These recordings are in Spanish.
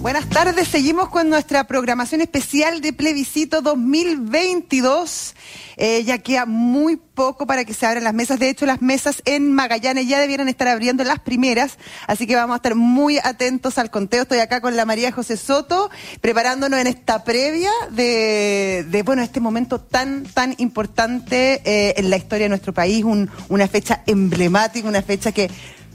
Buenas tardes, seguimos con nuestra programación especial de plebiscito 2022. Ya queda muy poco para que se abran las mesas. De hecho, las mesas en Magallanes ya debieran estar abriendo las primeras, así que vamos a estar muy atentos al conteo. Estoy acá con la María José Soto, preparándonos en esta previa de este momento tan importante en la historia de nuestro país, una fecha emblemática, una fecha que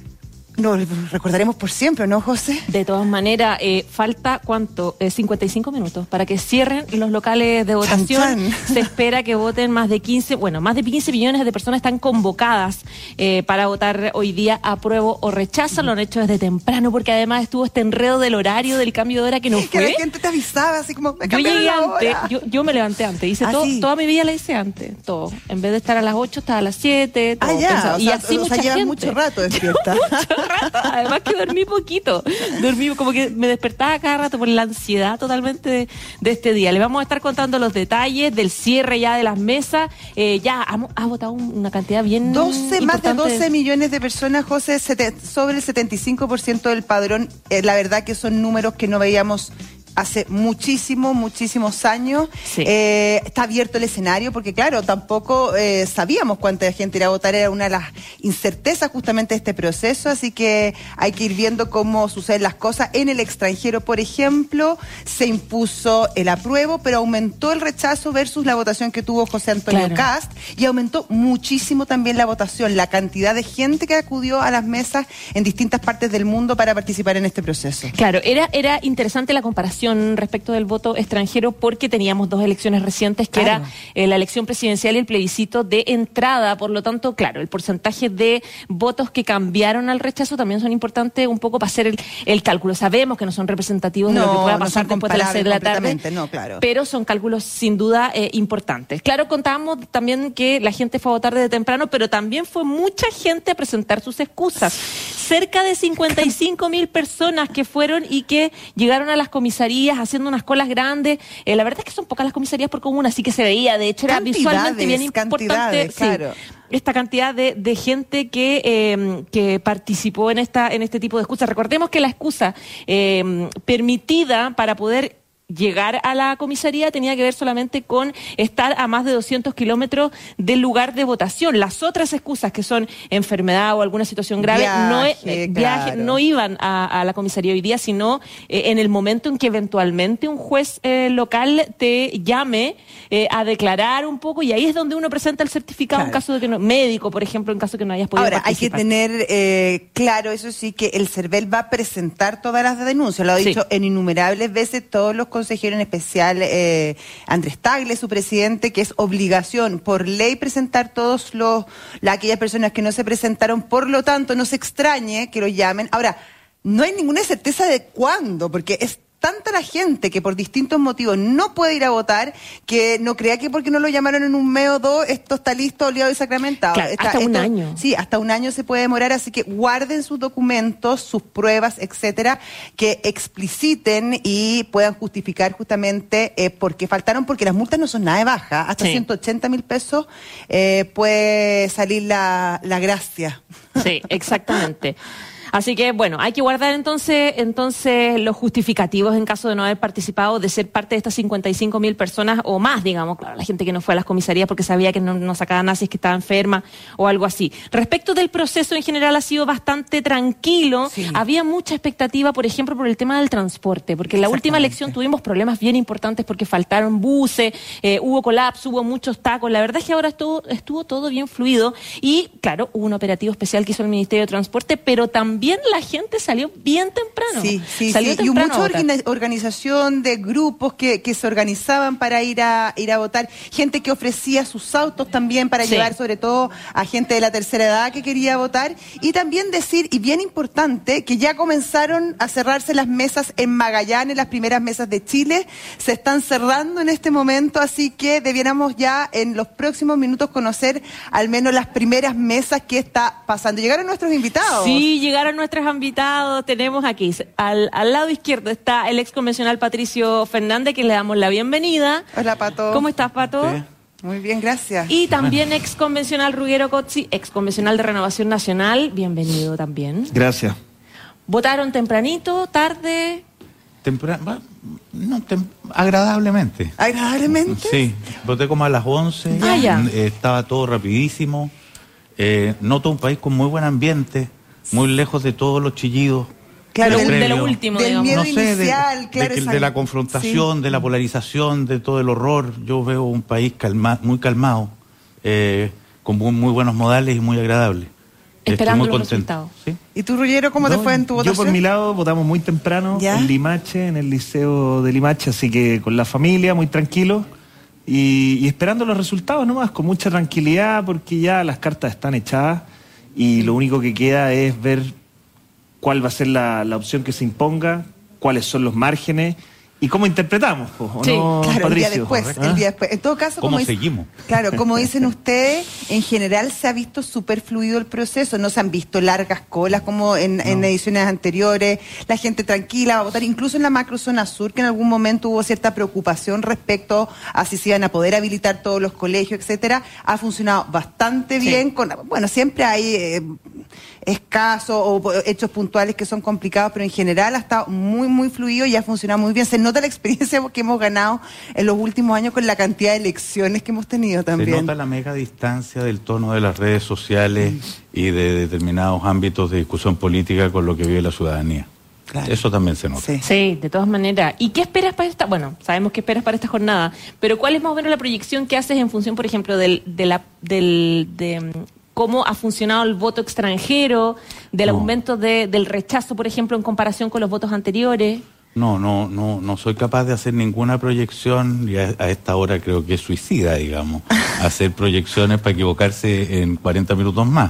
nos recordaremos por siempre, ¿no, José? De todas maneras, falta, ¿cuánto? 55 minutos para que cierren los locales de votación. Chan, chan. Se espera que voten más de 15 millones de personas están convocadas para votar hoy día apruebo o rechazo. Lo han hecho desde temprano, porque además estuvo este enredo del horario, del cambio de hora que no fue. Que la gente te avisaba, así como, me Yo cambiaron llegué la antes, hora. yo me levanté antes, hice sí. toda mi vida la hice antes, todo. En vez de estar a las 8, estaba a las 7, todo. Ya, Y así mucha llevas gente. mucho rato despierta. Además que dormí poquito, dormí como que me despertaba cada rato por la ansiedad totalmente de este día. Le vamos a estar contando los detalles del cierre ya de las mesas. Ya ha votado una cantidad bien Más de 12 importante. millones de personas, José, sobre el 75% del padrón. La verdad que son números que no veíamos hace muchísimos años. Sí. Está abierto el escenario porque, claro, tampoco sabíamos cuánta gente iba a votar. Era una de las incertezas justamente de este proceso, así que hay que ir viendo cómo suceden las cosas. En el extranjero, por ejemplo, se impuso el apruebo, pero aumentó el rechazo versus la votación que tuvo José Antonio Kast, y aumentó muchísimo también la votación, la cantidad de gente que acudió a las mesas en distintas partes del mundo para participar en este proceso. Claro, era interesante la comparación respecto del voto extranjero, porque teníamos dos elecciones recientes, que Claro. era la elección presidencial y el plebiscito de entrada. Por lo tanto, claro, el porcentaje de votos que cambiaron al rechazo también son importantes un poco para hacer el cálculo. Sabemos que no son representativos de lo que pueda pasar después de las 6 de la tarde, no, claro. pero son cálculos sin duda importantes. Claro, contábamos también que la gente fue a votar desde temprano, pero también fue mucha gente a presentar sus excusas. Cerca de 55.000 personas que fueron y que llegaron a las comisarías haciendo unas colas grandes. La verdad es que son pocas las comisarías por comuna, así que se veía, de hecho era visualmente bien importante. Claro. Sí, esta cantidad de gente que participó en este tipo de excusas. Recordemos que la excusa permitida para poder llegar a la comisaría tenía que ver solamente con estar a más de 200 kilómetros del lugar de votación. Las otras excusas, que son enfermedad o alguna situación grave, viaje, no iban a la comisaría hoy día, sino en el momento en que eventualmente un juez local te llame a declarar un poco, y ahí es donde uno presenta el certificado, en caso de que no, médico, por ejemplo, en caso de que no hayas podido participar. Hay que tener claro, eso sí, que el CERVEL va a presentar todas las denuncias. Lo ha dicho en innumerables veces todos los consejeros, en especial Andrés Tagle, su presidente, que es obligación por ley presentar todos aquellas personas que no se presentaron. Por lo tanto, no se extrañe que lo llamen. Ahora, no hay ninguna certeza de cuándo, porque es tanta la gente que por distintos motivos no puede ir a votar, que no crea que porque no lo llamaron en un mes o dos, esto está listo, oleado y sacramentado. Claro, hasta un año. Sí, hasta un año se puede demorar, así que guarden sus documentos, sus pruebas, etcétera, que expliciten y puedan justificar justamente por qué faltaron, porque las multas no son nada de baja. Hasta 180.000 pesos puede salir la gracia. Sí, exactamente. Así que, bueno, hay que guardar entonces los justificativos en caso de no haber participado, de ser parte de estas 55.000 personas o más, digamos, claro, la gente que no fue a las comisarías porque sabía que no sacaban nada si es que estaba enferma o algo así. Respecto del proceso en general, ha sido bastante tranquilo. Sí. Había mucha expectativa, por ejemplo, por el tema del transporte, porque en la última elección tuvimos problemas bien importantes porque faltaron buses, hubo colapso, hubo muchos tacos. La verdad es que ahora estuvo todo bien fluido y, claro, hubo un operativo especial que hizo el Ministerio de Transporte, pero también la gente salió bien temprano. Sí. Y mucha organización de grupos que se organizaban para ir a votar, gente que ofrecía sus autos también para llevar sobre todo a gente de la tercera edad que quería votar. Y también decir, y bien importante, que ya comenzaron a cerrarse las mesas en Magallanes, las primeras mesas de Chile se están cerrando en este momento, así que debiéramos ya en los próximos minutos conocer al menos las primeras mesas que está pasando. ¿Llegaron nuestros invitados? Sí, llegaron nuestros invitados. Tenemos aquí, al lado izquierdo está el ex convencional Patricio Fernández, que le damos la bienvenida. Hola, Pato. ¿Cómo estás, Pato? Sí. Muy bien, gracias. Y también ex convencional Ruggero Cozzi, ex convencional de Renovación Nacional. Bienvenido también. Gracias. ¿Votaron tempranito, tarde? Agradablemente. ¿Agradablemente? Sí, voté como a las 11, estaba todo rapidísimo. Noto un país con muy buen ambiente, muy lejos de todos los chillidos. Claro, de lo último, del miedo inicial, de la confrontación, de la polarización, de todo el horror. Yo veo un país muy calmado, con muy buenos modales y muy agradable. Esperando Estoy muy los resultados. ¿Sí? ¿Y tú, Ruggero, cómo te fue en tu votación? Yo por mi lado votamos muy temprano en Limache, en el liceo de Limache, así que con la familia, muy tranquilo y esperando los resultados nomás, con mucha tranquilidad, porque ya las cartas están echadas y lo único que queda es ver cuál va a ser la opción que se imponga, cuáles son los márgenes y cómo interpretamos, ¿o sí, no, claro, Patricio? el día después. En todo caso, ¿Cómo seguimos? Claro, como dicen ustedes, en general se ha visto súper fluido el proceso, no se han visto largas colas como en ediciones anteriores, la gente tranquila va a votar, incluso en la macrozona sur, que en algún momento hubo cierta preocupación respecto a si se iban a poder habilitar todos los colegios, etcétera, ha funcionado bastante bien, bueno, siempre hay escasos o hechos puntuales que son complicados, pero en general ha estado muy, muy fluido y ha funcionado muy bien. Se nota la experiencia que hemos ganado en los últimos años con la cantidad de elecciones que hemos tenido también. Se nota la mega distancia del tono de las redes sociales y de determinados ámbitos de discusión política con lo que vive la ciudadanía. Claro. Eso también se nota. Sí, de todas maneras. ¿Y qué esperas para esta? Bueno, sabemos qué esperas para esta jornada, pero ¿cuál es más o menos la proyección que haces en función, por ejemplo, de cómo ha funcionado el voto extranjero, del aumento del rechazo, por ejemplo, en comparación con los votos anteriores? No soy capaz de hacer ninguna proyección y a esta hora creo que es suicida, digamos, hacer proyecciones para equivocarse en 40 minutos más.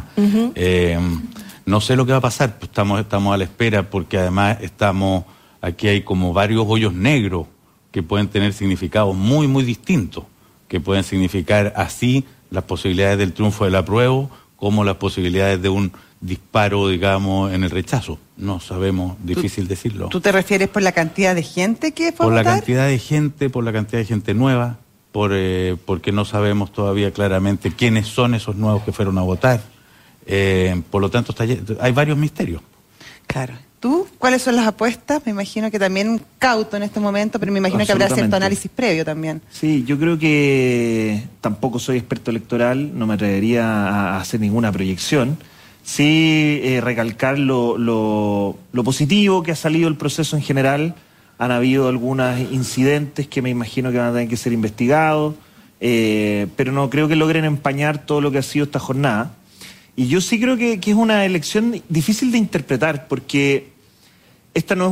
No sé lo que va a pasar, pues estamos a la espera porque además aquí hay como varios hoyos negros que pueden tener significados muy, muy distintos, que pueden significar así las posibilidades del triunfo del apruebo como las posibilidades de un disparo, digamos, en el rechazo. No sabemos, difícil decirlo. ¿Tú te refieres por la cantidad de gente que fue a votar? Por la cantidad de gente nueva, porque no sabemos todavía claramente quiénes son esos nuevos que fueron a votar. Por lo tanto, hay varios misterios. Claro. ¿Tú? ¿Cuáles son las apuestas? Me imagino que también cauto en este momento, pero me imagino que habrá cierto análisis previo también. Sí, yo creo que tampoco soy experto electoral, no me atrevería a hacer ninguna proyección. Sí, recalcar lo positivo que ha salido el proceso en general. Han habido algunos incidentes que me imagino que van a tener que ser investigados, pero no creo que logren empañar todo lo que ha sido esta jornada. Y yo sí creo que es una elección difícil de interpretar, porque esta no es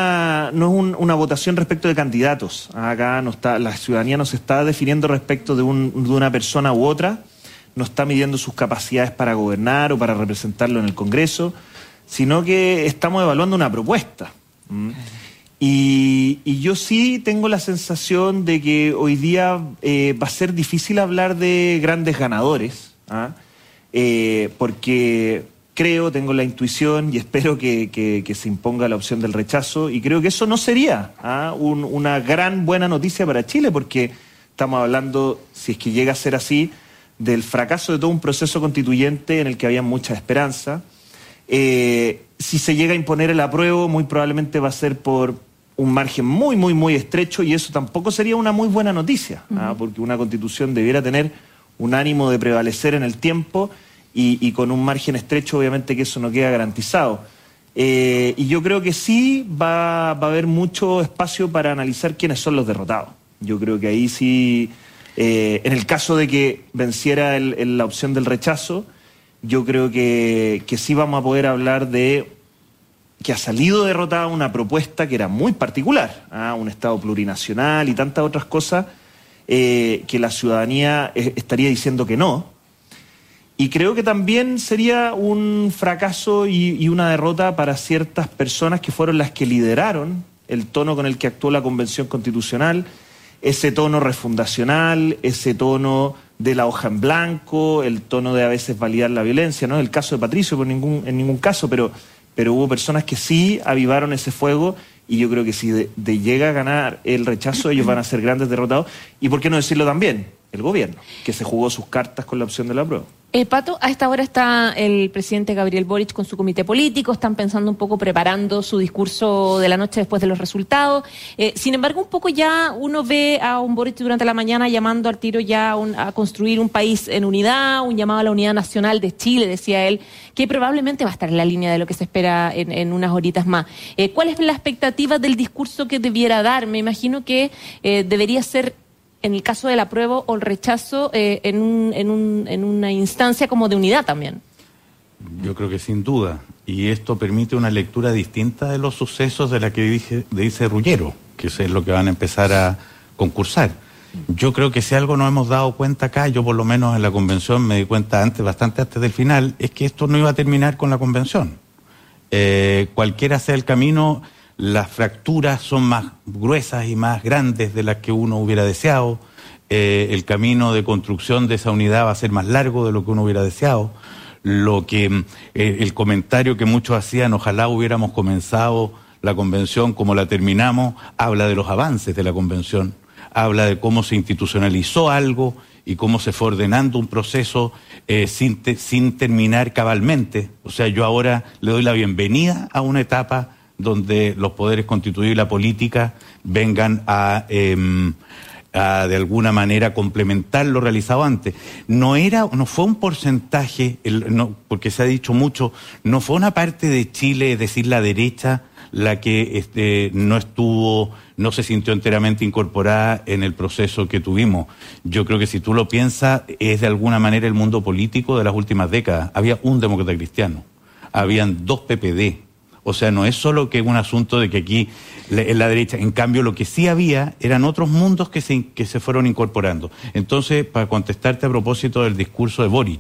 una votación respecto de candidatos. Acá la ciudadanía no se está definiendo respecto de una persona u otra, no está midiendo sus capacidades para gobernar o para representarlo en el Congreso, sino que estamos evaluando una propuesta. Y yo sí tengo la sensación de que hoy día va a ser difícil hablar de grandes ganadores, porque tengo la intuición y espero que se imponga la opción del rechazo, y creo que eso no sería una gran buena noticia para Chile, porque estamos hablando, si es que llega a ser así, del fracaso de todo un proceso constituyente en el que había mucha esperanza. Si se llega a imponer el apruebo, muy probablemente va a ser por un margen muy, muy, muy estrecho, y eso tampoco sería una muy buena noticia, porque una constitución debiera tener un ánimo de prevalecer en el tiempo, y con un margen estrecho obviamente que eso no queda garantizado. Y yo creo que sí va a haber mucho espacio para analizar quiénes son los derrotados. Yo creo que ahí sí, en el caso de que venciera la opción del rechazo, yo creo que sí vamos a poder hablar de que ha salido derrotada una propuesta que era muy particular, un Estado plurinacional y tantas otras cosas que la ciudadanía estaría diciendo que no. Y creo que también sería un fracaso y una derrota para ciertas personas que fueron las que lideraron el tono con el que actuó la Convención Constitucional, ese tono refundacional, ese tono de la hoja en blanco, el tono de a veces validar la violencia. No es el caso de Patricio en ningún caso, pero hubo personas que sí avivaron ese fuego, y yo creo que si llega a ganar el rechazo, ellos van a ser grandes derrotados. Y por qué no decirlo también, el gobierno, que se jugó sus cartas con la opción de la apruebo. Pato, a esta hora está el presidente Gabriel Boric con su comité político, están pensando un poco, preparando su discurso de la noche después de los resultados. Sin embargo, un poco ya uno ve a un Boric durante la mañana llamando al tiro ya a construir un país en unidad, un llamado a la unidad nacional de Chile, decía él, que probablemente va a estar en la línea de lo que se espera en unas horitas más. ¿Cuál es la expectativa del discurso que debiera dar? Me imagino que debería ser, en el caso del apruebo o el rechazo, en una instancia como de unidad también. Yo creo que sin duda. Y esto permite una lectura distinta de los sucesos de la que dice Ruggiero, que es lo que van a empezar a concursar. Yo creo que si algo nos hemos dado cuenta acá, yo por lo menos en la convención me di cuenta bastante antes del final, es que esto no iba a terminar con la convención. Cualquiera sea el camino, las fracturas son más gruesas y más grandes de las que uno hubiera deseado. El camino de construcción de esa unidad va a ser más largo de lo que uno hubiera deseado. El comentario que muchos hacían, ojalá hubiéramos comenzado la convención como la terminamos, habla de los avances de la convención, habla de cómo se institucionalizó algo y cómo se fue ordenando un proceso sin terminar cabalmente. O sea, yo ahora le doy la bienvenida a una etapa donde los poderes constituidos y la política vengan a de alguna manera complementar lo realizado antes. No fue un porcentaje, porque se ha dicho mucho, no fue una parte de Chile, es decir, la derecha, la que no se sintió enteramente incorporada en el proceso que tuvimos. Yo creo que si tú lo piensas, es de alguna manera el mundo político de las últimas décadas. Había un demócrata cristiano, habían 2 PPD. O sea, no es solo que un asunto de que aquí en la derecha, en cambio lo que sí había eran otros mundos que se fueron incorporando. Entonces, para contestarte a propósito del discurso de Boric,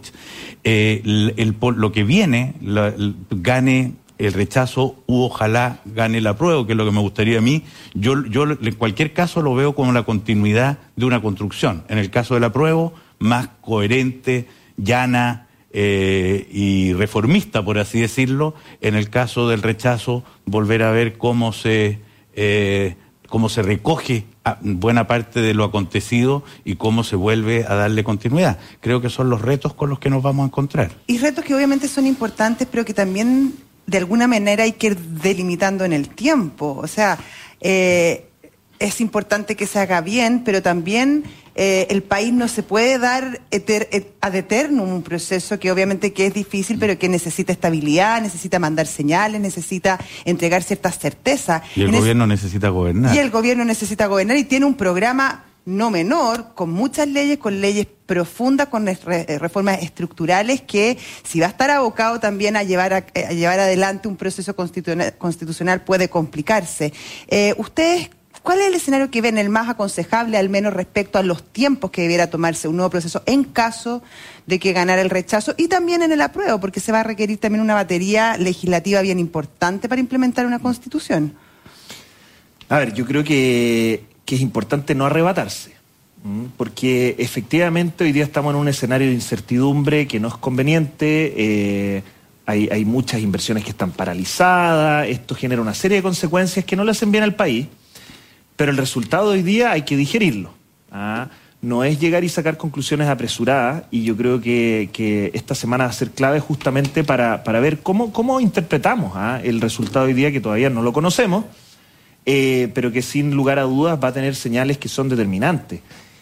lo que viene, gane el rechazo u ojalá gane el apruebo, que es lo que me gustaría a mí. Yo en cualquier caso lo veo como la continuidad de una construcción. En el caso del apruebo, más coherente, llana, y reformista, por así decirlo. En el caso del rechazo, volver a ver cómo se recoge buena parte de lo acontecido y cómo se vuelve a darle continuidad. Creo que son los retos con los que nos vamos a encontrar. Y retos que obviamente son importantes, pero que también de alguna manera hay que ir delimitando en el tiempo. O sea, es importante que se haga bien, pero también el país no se puede dar ad eternum un proceso que obviamente que es difícil, pero que necesita estabilidad, necesita mandar señales, necesita entregar ciertas certezas. Y el gobierno necesita gobernar. Y el gobierno necesita gobernar y tiene un programa no menor, con muchas leyes, con leyes profundas, con reformas estructurales, que si va a estar abocado también a llevar adelante un proceso constitucional puede complicarse. Ustedes, ¿cuál es el escenario que ven el más aconsejable, al menos respecto a los tiempos que debiera tomarse un nuevo proceso en caso de que ganara el rechazo y también en el apruebo? Porque se va a requerir también una batería legislativa bien importante para implementar una constitución. A ver, yo creo que es importante no arrebatarse, porque efectivamente hoy día estamos en un escenario de incertidumbre que no es conveniente. Hay muchas inversiones que están paralizadas, esto genera una serie de consecuencias que no le hacen bien al país. Pero el resultado de hoy día hay que digerirlo. No es llegar y sacar conclusiones apresuradas, y yo creo que esta semana va a ser clave justamente para ver cómo interpretamos el resultado de hoy día, que todavía no lo conocemos, pero que sin lugar a dudas va a tener señales que son determinantes.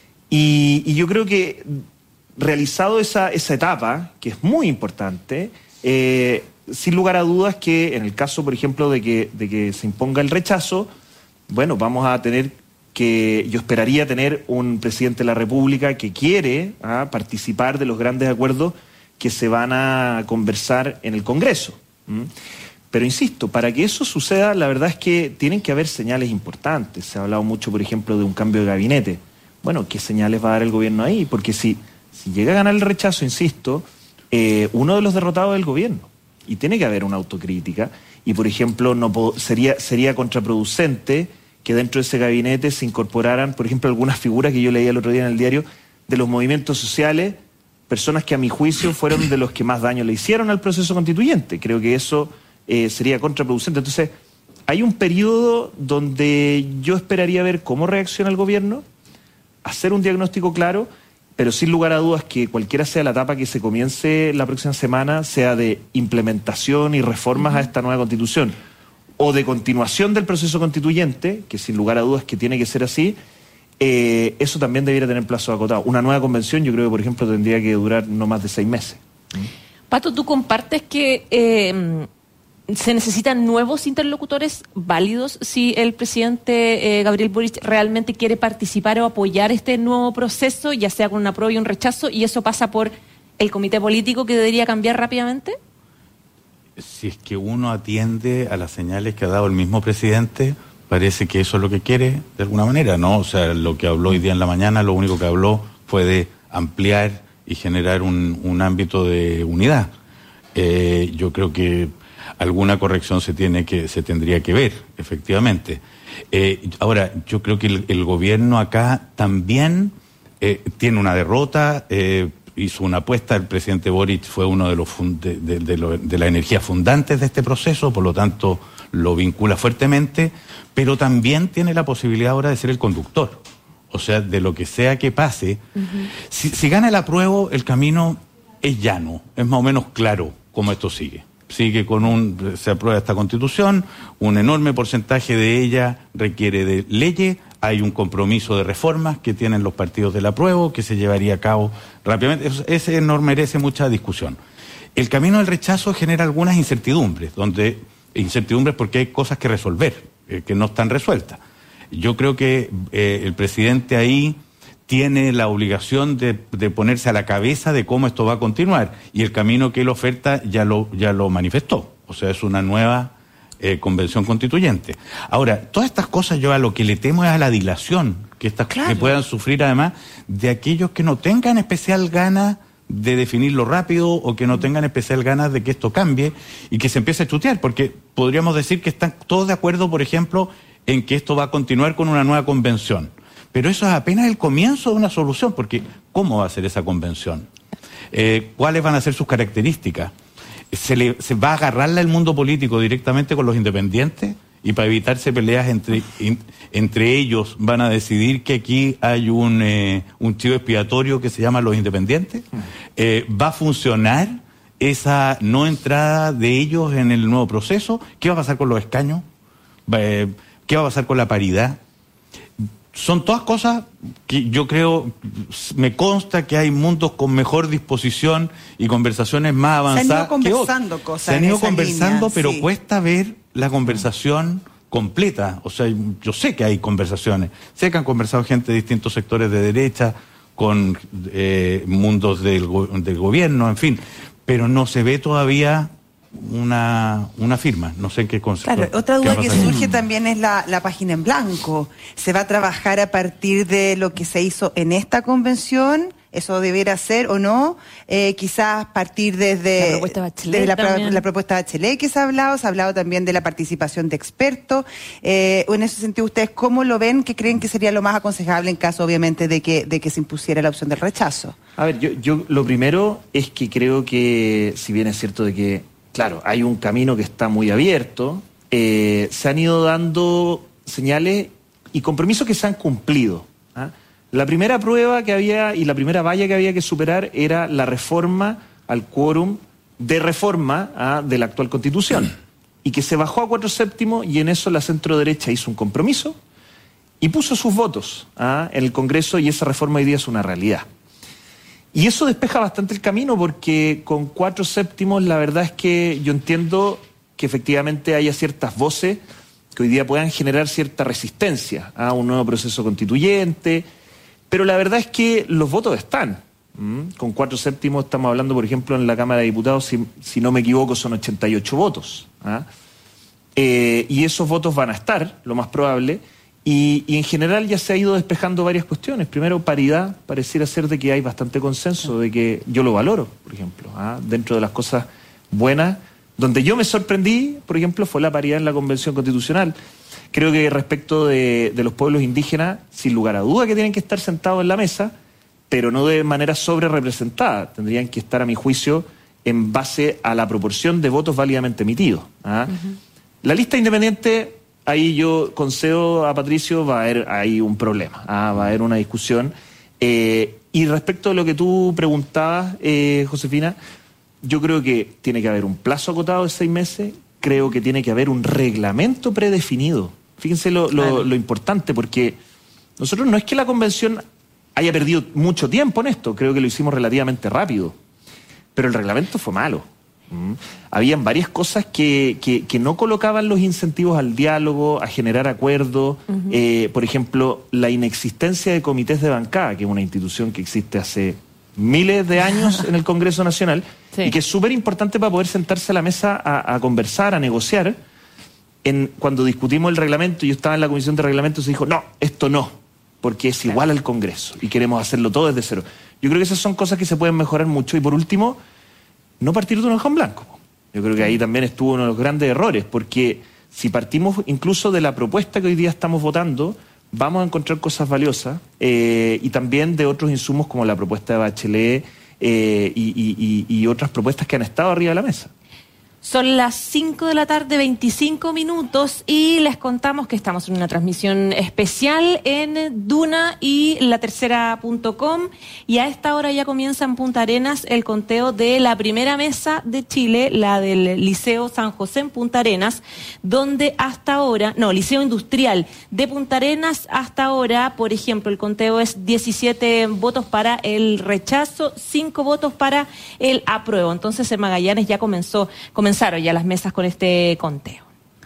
Y yo creo que realizado esa etapa, que es muy importante, sin lugar a dudas que en el caso, por ejemplo, de que se imponga el rechazo, bueno, vamos a tener yo esperaría tener un presidente de la República que quiere participar de los grandes acuerdos que se van a conversar en el Congreso. Pero insisto, para que eso suceda, la verdad es que tienen que haber señales importantes. Se ha hablado mucho, por ejemplo, de un cambio de gabinete. Bueno, ¿qué señales va a dar el gobierno ahí? Porque si llega a ganar el rechazo, insisto, uno de los derrotados es el gobierno. Y tiene que haber una autocrítica. Y, por ejemplo, sería contraproducente que dentro de ese gabinete se incorporaran, por ejemplo, algunas figuras que yo leía el otro día en el diario, de los movimientos sociales, personas que a mi juicio fueron de los que más daño le hicieron al proceso constituyente. Creo que eso sería contraproducente. Entonces, hay un periodo donde yo esperaría ver cómo reacciona el gobierno, hacer un diagnóstico claro pero sin lugar a dudas que cualquiera sea la etapa que se comience la próxima semana, sea de implementación y reformas a esta nueva Constitución, o de continuación del proceso constituyente, que sin lugar a dudas que tiene que ser así, eso también debiera tener plazo acotado. Una nueva convención yo creo que, por ejemplo, tendría que durar no más de 6 meses. Pato, ¿tú compartes que se necesitan nuevos interlocutores válidos si el presidente Gabriel Boric realmente quiere participar o apoyar este nuevo proceso, ya sea con un apruebo y un rechazo, y eso pasa por el comité político que debería cambiar rápidamente? Si es que uno atiende a las señales que ha dado el mismo presidente, parece que eso es lo que quiere de alguna manera, ¿no? O sea, lo que habló hoy día en la mañana, lo único que habló fue de ampliar y generar un ámbito de unidad. Yo creo que alguna corrección se tendría que ver, efectivamente. Ahora, yo creo que el gobierno acá también tiene una derrota, hizo una apuesta, el presidente Boric fue uno de las energías fundantes de este proceso, por lo tanto lo vincula fuertemente, pero también tiene la posibilidad ahora de ser el conductor. O sea, de lo que sea que pase, si gana el apruebo, el camino es llano, es más o menos claro cómo esto sigue. Sigue se aprueba esta Constitución, un enorme porcentaje de ella requiere de leyes, hay un compromiso de reformas que tienen los partidos del apruebo, que se llevaría a cabo rápidamente. Ese no merece mucha discusión. El camino del rechazo genera algunas incertidumbres porque hay cosas que resolver, que no están resueltas. Yo creo que el presidente ahí tiene la obligación de ponerse a la cabeza de cómo esto va a continuar, y el camino que él oferta ya lo manifestó, o sea, es una nueva convención constituyente. Ahora, todas estas cosas yo a lo que le temo es a la dilación que puedan sufrir además de aquellos que no tengan especial ganas de definirlo rápido o que no tengan especial ganas de que esto cambie y que se empiece a chutear, porque podríamos decir que están todos de acuerdo, por ejemplo, en que esto va a continuar con una nueva convención. Pero eso es apenas el comienzo de una solución, porque ¿cómo va a ser esa convención? ¿Cuáles van a ser sus características? ¿Se va a agarrarla el mundo político directamente con los independientes? Y para evitarse peleas entre ellos van a decidir que aquí hay un chivo expiatorio que se llama los independientes. ¿Va a funcionar esa no entrada de ellos en el nuevo proceso? ¿Qué va a pasar con los escaños? ¿Qué va a pasar con la paridad? Son todas cosas que yo creo, me consta que hay mundos con mejor disposición y conversaciones más avanzadas. Se han ido conversando cosas. Se han ido conversando, línea, pero sí. cuesta ver la conversación completa. O sea, yo sé que hay conversaciones. Sé que han conversado gente de distintos sectores de derecha con mundos del gobierno, en fin. Pero no se ve todavía una firma, no sé en qué concepto. Claro, otra duda que surge también es la página en blanco. ¿Se va a trabajar a partir de lo que se hizo en esta convención? ¿Eso debiera ser o no? Quizás partir desde la propuesta Bachelet, la propuesta Bachelet que se ha hablado también de la participación de expertos. En ese sentido, ¿ustedes cómo lo ven? ¿Qué creen que sería lo más aconsejable en caso, obviamente, de que se impusiera la opción del rechazo? A ver, yo lo primero es que creo que, si bien es cierto de que, claro, hay un camino que está muy abierto, se han ido dando señales y compromisos que se han cumplido. La primera prueba que había y la primera valla que había que superar era la reforma al quórum de reforma de la actual Constitución, y que se bajó a 4/7, y en eso la centro-derecha hizo un compromiso y puso sus votos en el Congreso, y esa reforma hoy día es una realidad. Y eso despeja bastante el camino, porque con 4/7 la verdad es que yo entiendo que efectivamente haya ciertas voces que hoy día puedan generar cierta resistencia a un nuevo proceso constituyente, pero la verdad es que los votos están. Con 4/7 estamos hablando, por ejemplo, en la Cámara de Diputados, si no me equivoco, son 88 votos. Y esos votos van a estar, lo más probable, y en general ya se ha ido despejando varias cuestiones. Primero, paridad, pareciera ser de que hay bastante consenso, de que yo lo valoro, por ejemplo, dentro de las cosas buenas. Donde yo me sorprendí, por ejemplo, fue la paridad en la Convención Constitucional. Creo que respecto de los pueblos indígenas, sin lugar a duda que tienen que estar sentados en la mesa, pero no de manera sobre representada. Tendrían que estar, a mi juicio, en base a la proporción de votos válidamente emitidos. La lista independiente, ahí yo concedo a Patricio, va a haber ahí un problema, va a haber una discusión. Y respecto a lo que tú preguntabas, Josefina, yo creo que tiene que haber un plazo acotado de 6 meses, creo que tiene que haber un reglamento predefinido. Fíjense lo importante, porque nosotros no es que la convención haya perdido mucho tiempo en esto, creo que lo hicimos relativamente rápido, pero el reglamento fue malo. Habían varias cosas que no colocaban los incentivos al diálogo, a generar acuerdos. Por ejemplo, la inexistencia de comités de bancada, que es una institución que existe hace miles de años en el Congreso Nacional, sí, y que es súper importante para poder sentarse a la mesa a conversar, a negociar. Cuando discutimos el reglamento, yo estaba en la comisión de reglamento, se dijo, no, esto no, porque es igual al Congreso y queremos hacerlo todo desde cero. Yo creo que esas son cosas que se pueden mejorar mucho. Y por último, no partir de un hoja en blanco. Yo creo que ahí también estuvo uno de los grandes errores, porque si partimos incluso de la propuesta que hoy día estamos votando, vamos a encontrar cosas valiosas, y también de otros insumos como la propuesta de Bachelet y otras propuestas que han estado arriba de la mesa. Son las 5 de la tarde, 25 minutos, y les contamos que estamos en una transmisión especial en Duna y latercera.com, y a esta hora ya comienza en Punta Arenas el conteo de la primera mesa de Chile, la del Liceo San José en Punta Arenas, donde hasta ahora, Liceo Industrial de Punta Arenas, hasta ahora, por ejemplo, el conteo es 17 votos para el rechazo, 5 votos para el apruebo. Entonces en Magallanes ya comenzaron ya las mesas con este conteo.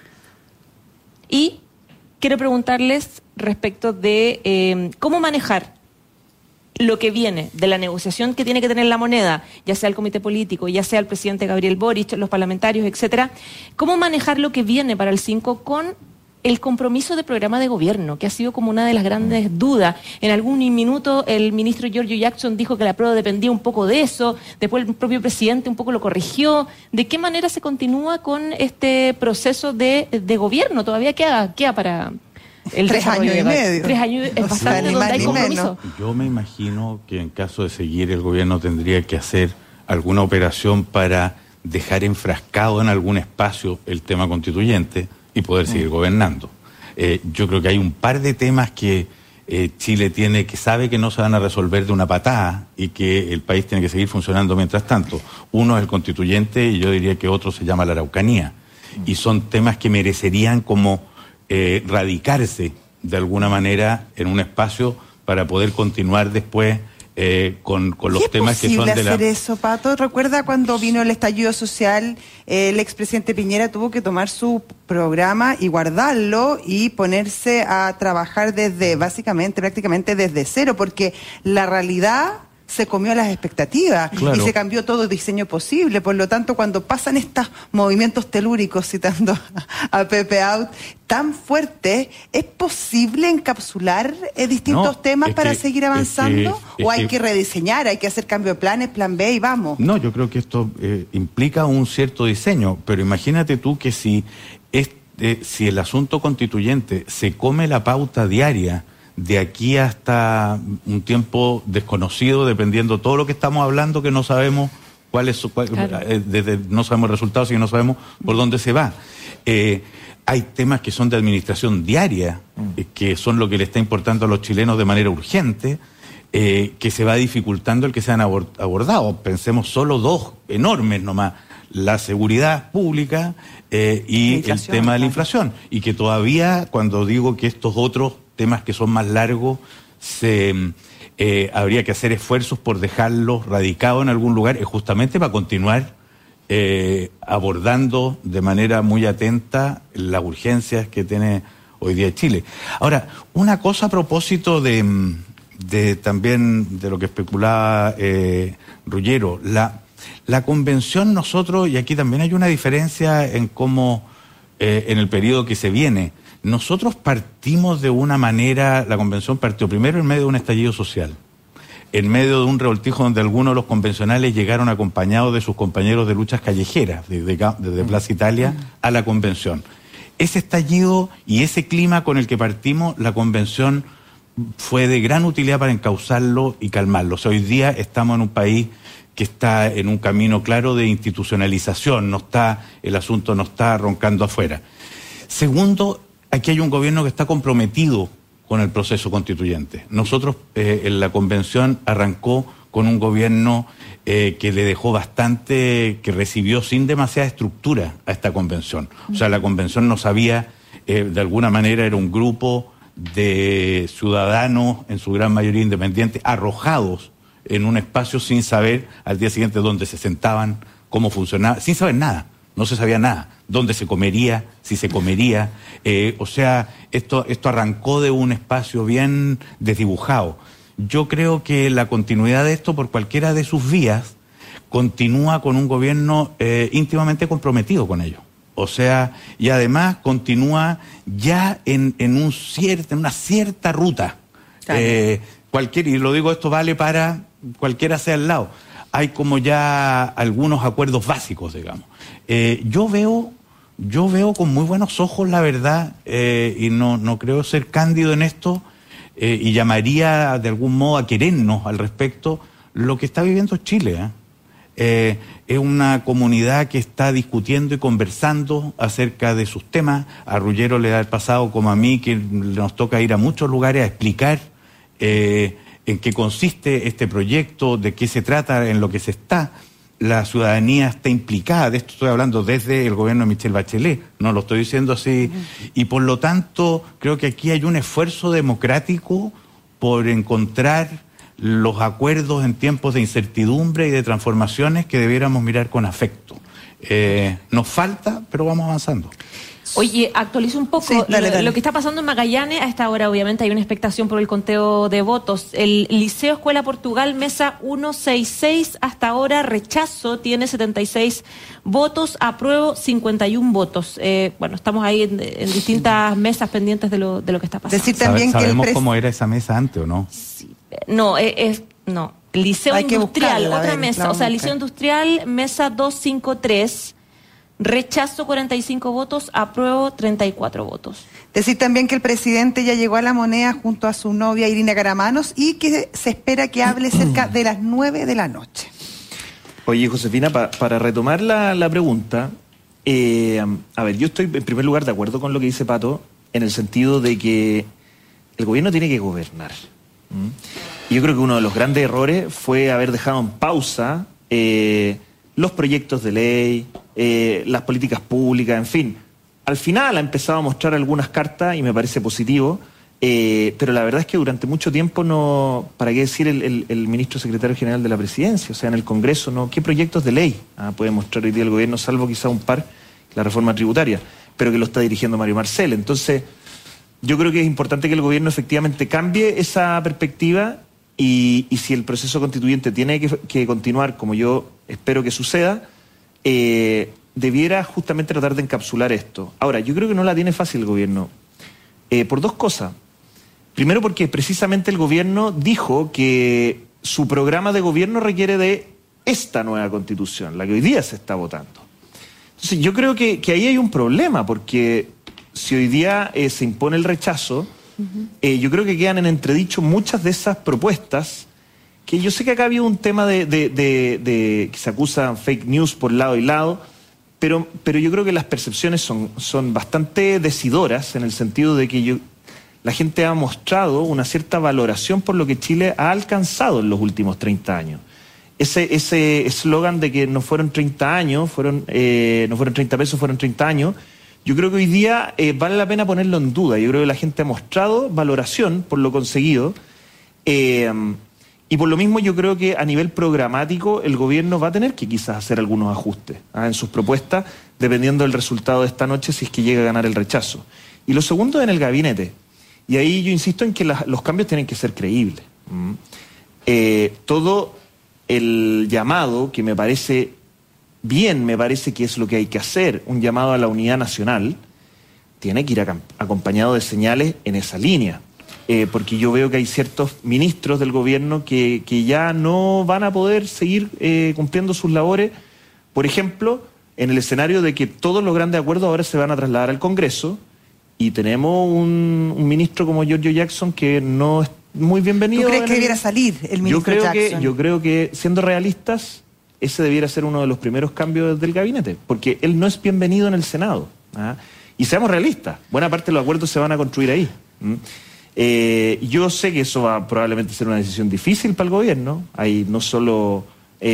Y quiero preguntarles respecto de cómo manejar lo que viene de la negociación que tiene que tener la moneda, ya sea el comité político, ya sea el presidente Gabriel Boric, los parlamentarios, etcétera. ¿Cómo manejar lo que viene para el 5 con el compromiso de programa de gobierno, que ha sido como una de las grandes dudas? En algún minuto el ministro Giorgio Jackson dijo que la prueba dependía un poco de eso, después el propio presidente un poco lo corrigió. ¿De qué manera se continúa con este proceso de gobierno? Todavía queda para el 3 años y medio. 3 años es bastante, donde hay compromiso. Yo me imagino que en caso de seguir el gobierno tendría que hacer alguna operación para dejar enfrascado en algún espacio el tema constituyente y poder seguir gobernando. Yo creo que hay un par de temas que Chile tiene, que sabe que no se van a resolver de una patada y que el país tiene que seguir funcionando mientras tanto. Uno es el constituyente y yo diría que otro se llama la Araucanía. Y son temas que merecerían como radicarse de alguna manera en un espacio para poder continuar después con los temas que son de la... ¿Es posible hacer eso, Pato? ¿Recuerda cuando vino el estallido social, el expresidente Piñera tuvo que tomar su programa y guardarlo y ponerse a trabajar prácticamente desde cero, porque la realidad se comió las expectativas, claro, y se cambió todo el diseño posible? Por lo tanto, cuando pasan estos movimientos telúricos, citando a Pepe Out, tan fuertes, ¿es posible encapsular distintos temas para seguir avanzando? ¿O hay que rediseñar, hay que hacer cambio de planes, plan B y vamos? No, yo creo que esto implica un cierto diseño, pero imagínate tú que si el asunto constituyente se come la pauta diaria de aquí hasta un tiempo desconocido, dependiendo todo lo que estamos hablando, que no sabemos claro, no sabemos resultados y no sabemos por dónde se va. Hay temas que son de administración diaria, que son lo que le está importando a los chilenos de manera urgente, que se va dificultando el que sean abordados. Pensemos solo 2 enormes nomás: la seguridad pública y el tema de la inflación. Y que todavía, cuando digo que estos otros temas que son más largos, habría que hacer esfuerzos por dejarlos radicados en algún lugar, justamente para continuar abordando de manera muy atenta las urgencias que tiene hoy día Chile. Ahora, una cosa a propósito de también de lo que especulaba Ruggiero, la convención, nosotros, y aquí también hay una diferencia en cómo en el periodo que se viene, nosotros partimos de una manera, la convención partió primero en medio de un estallido social, en medio de un revoltijo donde algunos de los convencionales llegaron acompañados de sus compañeros de luchas callejeras, desde Plaza Italia a la convención. Ese estallido y ese clima con el que partimos, la convención fue de gran utilidad para encauzarlo y calmarlo. O sea, hoy día estamos en un país que está en un camino claro de institucionalización, el asunto no está roncando afuera. Segundo, aquí hay un gobierno que está comprometido con el proceso constituyente. Nosotros en la convención arrancó con un gobierno que le dejó bastante, que recibió sin demasiada estructura a esta convención. O sea, la convención no sabía, de alguna manera era un grupo de ciudadanos, en su gran mayoría independientes, arrojados en un espacio sin saber al día siguiente dónde se sentaban, cómo funcionaba, sin saber nada. No se sabía nada, dónde se comería, si se comería. O sea, esto arrancó de un espacio bien desdibujado. Yo creo que la continuidad de esto, por cualquiera de sus vías, continúa con un gobierno íntimamente comprometido con ello. O sea, y además continúa ya en una cierta ruta. Claro. Y lo digo, esto vale para cualquiera sea el lado. Hay como ya algunos acuerdos básicos, digamos. Yo veo con muy buenos ojos, la verdad, y no creo ser cándido en esto, y llamaría de algún modo a querernos al respecto, lo que está viviendo Chile. Es una comunidad que está discutiendo y conversando acerca de sus temas. A Ruggiero le da el pasado, como a mí, que nos toca ir a muchos lugares a explicar en qué consiste este proyecto, de qué se trata, en lo que se está. La ciudadanía está implicada, de esto estoy hablando desde el gobierno de Michelle Bachelet, no lo estoy diciendo así, y por lo tanto creo que aquí hay un esfuerzo democrático por encontrar los acuerdos en tiempos de incertidumbre y de transformaciones que debiéramos mirar con afecto. Nos falta, pero vamos avanzando. Oye, actualizo un poco. Sí, dale. Lo que está pasando en Magallanes. A esta hora, obviamente, hay una expectación por el conteo de votos. El Liceo Escuela Portugal, mesa 166, hasta ahora rechazo, tiene 76 votos, apruebo 51 votos. Bueno, estamos ahí en distintas mesas pendientes de lo que está pasando. Decir también ¿Sabemos cómo era esa mesa antes o no? Sí, no, no. Liceo Hay que Industrial, buscarla, otra a ver, mesa. O sea, Liceo Industrial, mesa 253. Rechazo 45 votos, apruebo 34 votos. Decir también que el presidente ya llegó a La Moneda junto a su novia Irina Garamanos y que se espera que hable cerca de las 9 de la noche. Oye, Josefina, para retomar la pregunta, a ver, yo estoy en primer lugar de acuerdo con lo que dice Pato, en el sentido de que el gobierno tiene que gobernar. Y yo creo que uno de los grandes errores fue haber dejado en pausa los proyectos de ley, las políticas públicas, en fin. Al final ha empezado a mostrar algunas cartas y me parece positivo, pero la verdad es que durante mucho tiempo no, ¿para qué decir el ministro secretario general de la presidencia? O sea, en el Congreso, ¿no? ¿Qué proyectos de ley puede mostrar hoy día el gobierno, salvo quizá un par, la reforma tributaria, pero que lo está dirigiendo Mario Marcel? Entonces, yo creo que es importante que el gobierno efectivamente cambie esa perspectiva y si el proceso constituyente tiene que continuar, como yo espero que suceda, debiera justamente tratar de encapsular esto. Ahora, yo creo que no la tiene fácil el gobierno, por dos cosas. Primero, porque precisamente el gobierno dijo que su programa de gobierno requiere de esta nueva constitución, la que hoy día se está votando. Entonces, yo creo que ahí hay un problema, porque si hoy día se impone el rechazo, yo creo que quedan en entredicho muchas de esas propuestas, que yo sé que acá había un tema de que se acusa fake news por lado y lado, pero yo creo que las percepciones son bastante decidoras, en el sentido de que la gente ha mostrado una cierta valoración por lo que Chile ha alcanzado en los últimos 30 años. Ese eslogan de que no fueron 30 años, no fueron 30 pesos, fueron 30 años, yo creo que hoy día vale la pena ponerlo en duda. Yo creo que la gente ha mostrado valoración por lo conseguido, y por lo mismo yo creo que a nivel programático el gobierno va a tener que quizás hacer algunos ajustes en sus propuestas, dependiendo del resultado de esta noche, si es que llega a ganar el rechazo. Y lo segundo, en el gabinete. Y ahí yo insisto en que los cambios tienen que ser creíbles. Todo el llamado, que me parece bien, me parece que es lo que hay que hacer, un llamado a la unidad nacional, tiene que ir acompañado de señales en esa línea. Porque yo veo que hay ciertos ministros del gobierno que ya no van a poder seguir cumpliendo sus labores, por ejemplo, en el escenario de que todos los grandes acuerdos ahora se van a trasladar al Congreso, y tenemos un ministro como Giorgio Jackson que no es muy bienvenido. ¿Tú crees que debiera salir el ministro Jackson? Yo creo que, siendo realistas, ese debiera ser uno de los primeros cambios del gabinete, porque él no es bienvenido en el Senado. Y seamos realistas, buena parte de los acuerdos se van a construir ahí. Yo sé que eso va a probablemente ser una decisión difícil para el gobierno. Hay no solo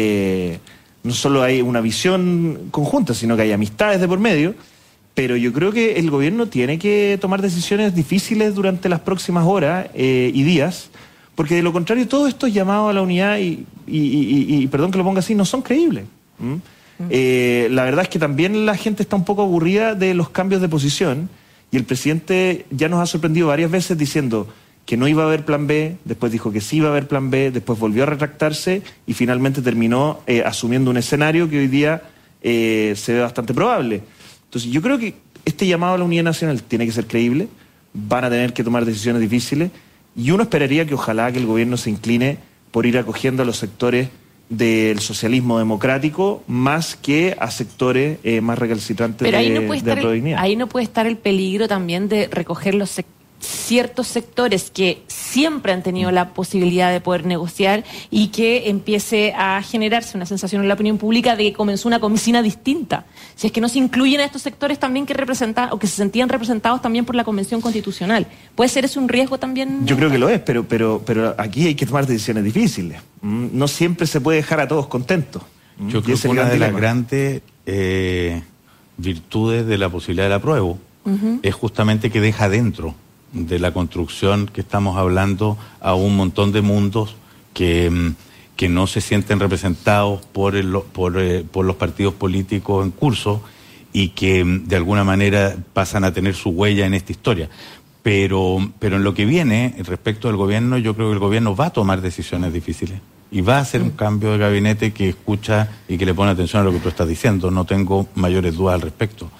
hay una visión conjunta, sino que hay amistades de por medio. Pero yo creo que el gobierno tiene que tomar decisiones difíciles durante las próximas horas y días, porque de lo contrario todos estos llamados a la unidad y perdón que lo ponga así, no son creíbles. La verdad es que también la gente está un poco aburrida de los cambios de posición, y el presidente ya nos ha sorprendido varias veces diciendo que no iba a haber plan B, después dijo que sí iba a haber plan B, después volvió a retractarse y finalmente terminó asumiendo un escenario que hoy día se ve bastante probable. Entonces yo creo que este llamado a la unidad nacional tiene que ser creíble, van a tener que tomar decisiones difíciles, y uno esperaría que ojalá que el gobierno se incline por ir acogiendo a los sectores del socialismo democrático más que a sectores más recalcitrantes de la prodignidad. Ahí no puede estar el peligro también de recoger ciertos sectores que siempre han tenido la posibilidad de poder negociar, y que empiece a generarse una sensación en la opinión pública de que comenzó una consigna distinta. Si es que no se incluyen a estos sectores también que representan o que se sentían representados también por la Convención Constitucional. ¿Puede ser ese un riesgo también? Yo creo que lo es, pero aquí hay que tomar decisiones difíciles. No siempre se puede dejar a todos contentos. Yo creo que una de las grandes virtudes de la posibilidad del apruebo es justamente que deja dentro de la construcción que estamos hablando a un montón de mundos que no se sienten representados por los partidos políticos en curso, y que de alguna manera pasan a tener su huella en esta historia. Pero en lo que viene, respecto del gobierno, yo creo que el gobierno va a tomar decisiones difíciles y va a hacer un cambio de gabinete que escucha y que le pone atención a lo que tú estás diciendo. No tengo mayores dudas al respecto.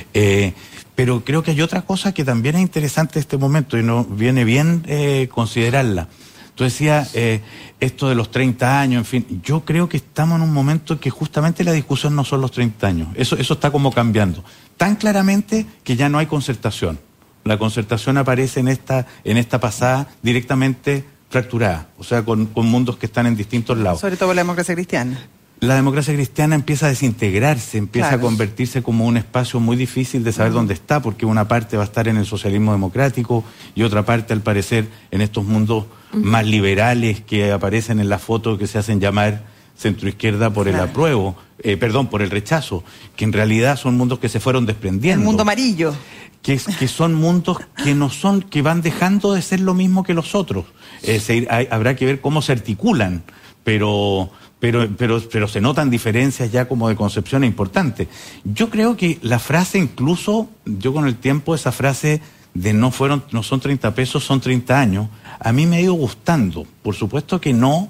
Pero creo que hay otra cosa que también es interesante en este momento y viene bien considerarla. Tú decías esto de los 30 años, en fin. Yo creo que estamos en un momento en que justamente la discusión no son los 30 años. Eso está como cambiando. Tan claramente que ya no hay concertación. La concertación aparece en esta pasada directamente fracturada, o sea, con mundos que están en distintos lados. Sobre todo por la democracia cristiana. La democracia cristiana empieza a desintegrarse, empieza a convertirse como un espacio muy difícil de saber dónde está, porque una parte va a estar en el socialismo democrático y otra parte, al parecer, en estos mundos más liberales que aparecen en la foto, que se hacen llamar centroizquierda por el apruebo, por el rechazo, que en realidad son mundos que se fueron desprendiendo. El mundo amarillo. Que son mundos que van dejando de ser lo mismo que los otros. Habrá que ver cómo se articulan, pero se notan diferencias ya como de concepción importantes. Yo creo que la frase, incluso, yo con el tiempo, esa frase de no son 30 pesos, son 30 años, a mí me ha ido gustando. Por supuesto que no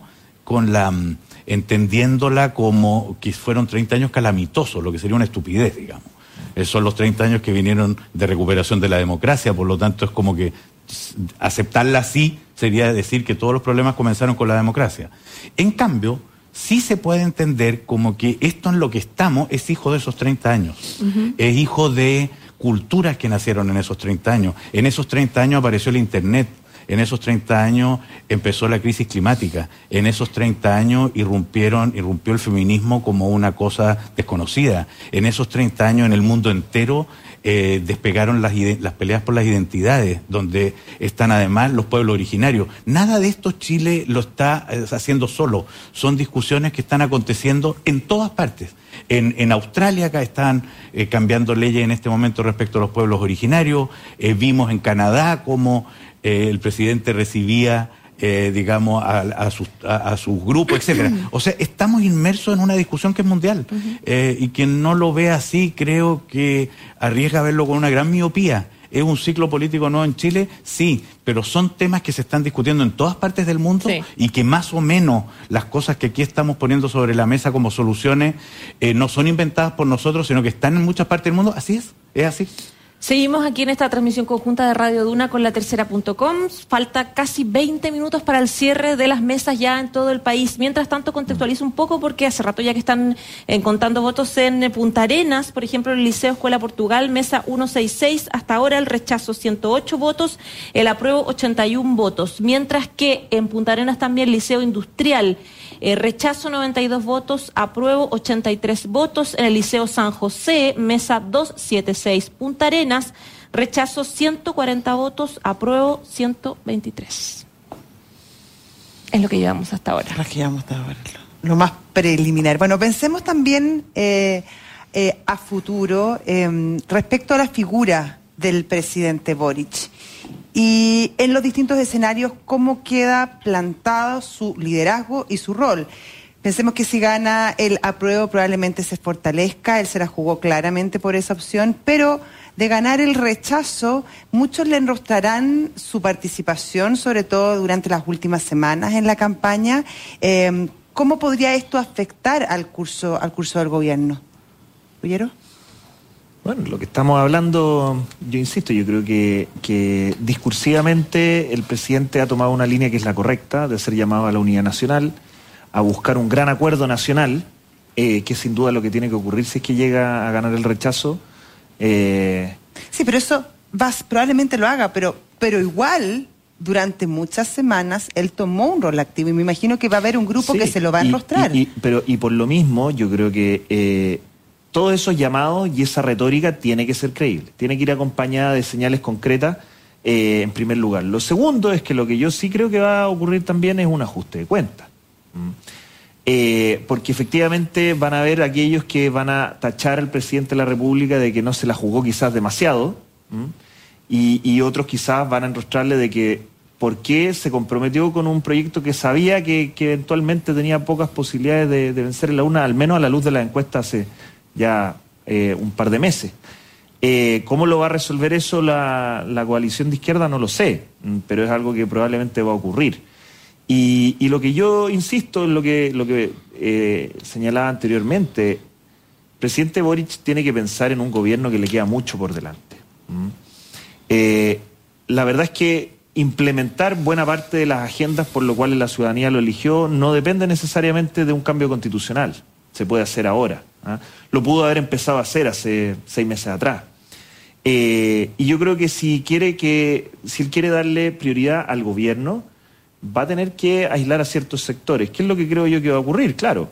entendiéndola como que fueron 30 años calamitosos, lo que sería una estupidez, digamos. Son los 30 años que vinieron de recuperación de la democracia, por lo tanto es como que aceptarla así sería decir que todos los problemas comenzaron con la democracia. En cambio, sí se puede entender como que esto en lo que estamos es hijo de esos 30 años. Es hijo de culturas que nacieron en esos 30 años. En esos 30 años apareció el Internet. En esos 30 años empezó la crisis climática. En esos 30 años irrumpió el feminismo como una cosa desconocida. En esos 30 años en el mundo entero despegaron las peleas por las identidades, donde están además los pueblos originarios. Nada de esto Chile lo está haciendo solo. Son discusiones que están aconteciendo en todas partes. En Australia acá están cambiando leyes en este momento respecto a los pueblos originarios. Vimos en Canadá cómo el presidente recibía, a sus grupos, etcétera. O sea, estamos inmersos en una discusión que es mundial. Y quien no lo ve así, creo que arriesga a verlo con una gran miopía. ¿Es un ciclo político nuevo en Chile? Sí, pero son temas que se están discutiendo en todas partes del mundo y que más o menos las cosas que aquí estamos poniendo sobre la mesa como soluciones no son inventadas por nosotros, sino que están en muchas partes del mundo. Así es así. Seguimos aquí en esta transmisión conjunta de Radio Duna con latercera.com. Falta casi 20 minutos para el cierre de las mesas ya en todo el país. Mientras tanto, contextualizo un poco porque hace rato ya que están contando votos en Punta Arenas, por ejemplo, el Liceo Escuela Portugal, mesa 166, hasta ahora el rechazo 108 votos, el apruebo 81 votos. Mientras que en Punta Arenas también Liceo Industrial, rechazo 92 votos, apruebo 83 votos. En el Liceo San José, mesa 276, Punta Arenas, rechazo 140 votos, apruebo 123. Es lo que llevamos hasta ahora. Lo más preliminar. Bueno, pensemos también a futuro respecto a la figura del presidente Boric y en los distintos escenarios cómo queda plantado su liderazgo y su rol. Pensemos que si gana el apruebo probablemente se fortalezca, él se la jugó claramente por esa opción, pero de ganar el rechazo, muchos le enrostrarán su participación, sobre todo durante las últimas semanas en la campaña. ¿Cómo podría esto afectar al curso del gobierno? ¿Oyeron? Bueno, lo que estamos hablando, yo insisto, yo creo que discursivamente el presidente ha tomado una línea que es la correcta, de ser llamado a la unidad nacional, a buscar un gran acuerdo nacional, que es sin duda lo que tiene que ocurrir si es que llega a ganar el rechazo. Sí, pero eso probablemente lo haga, pero igual durante muchas semanas él tomó un rol activo y me imagino que va a haber un grupo que se lo va a enrostrar. Y por lo mismo yo creo que todos esos llamados y esa retórica tiene que ser creíble, tiene que ir acompañada de señales concretas en primer lugar. Lo segundo es que lo que yo sí creo que va a ocurrir también es un ajuste de cuentas. Porque efectivamente van a haber aquellos que van a tachar al presidente de la República de que no se la jugó quizás demasiado, y otros quizás van a enrostrarle de que por qué se comprometió con un proyecto que sabía que eventualmente tenía pocas posibilidades de vencer en la urna, al menos a la luz de las encuestas hace ya un par de meses. ¿Cómo lo va a resolver eso la coalición de izquierda? No lo sé, pero es algo que probablemente va a ocurrir. Y lo que yo insisto en lo que señalaba anteriormente, el presidente Boric tiene que pensar en un gobierno que le queda mucho por delante. La verdad es que implementar buena parte de las agendas por lo cuales la ciudadanía lo eligió no depende necesariamente de un cambio constitucional. Se puede hacer ahora. Lo pudo haber empezado a hacer hace 6 meses atrás. Y yo creo que si él quiere darle prioridad al gobierno, va a tener que aislar a ciertos sectores. ¿Qué es lo que creo yo que va a ocurrir? Claro.